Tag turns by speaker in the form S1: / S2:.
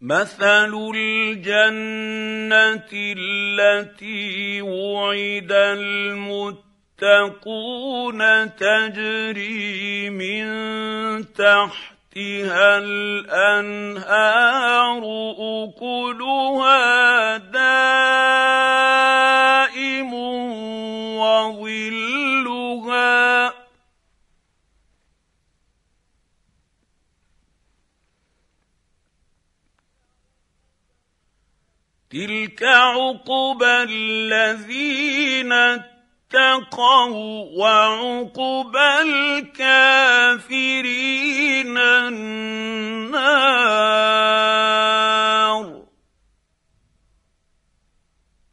S1: مثل الجنة التي وعد المتقون تجري من تحتها الأنهار أكلها دائم وظلها تلك عقبى الذين اتقوا وعقبى الكافرين النار.